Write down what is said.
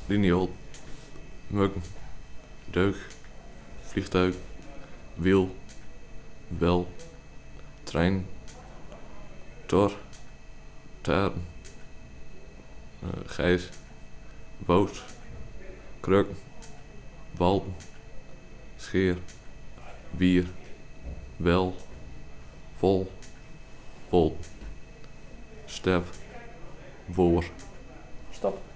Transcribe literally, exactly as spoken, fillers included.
Lineal. Muggen. Deug. Vliegtuig. Wiel. Wel. Trein. Tor. Taarn. Uh, gijs. Boot. Kruk. Balken. Scheer. Bier. Wel. Vol. Vol. Step. Boor. Stop.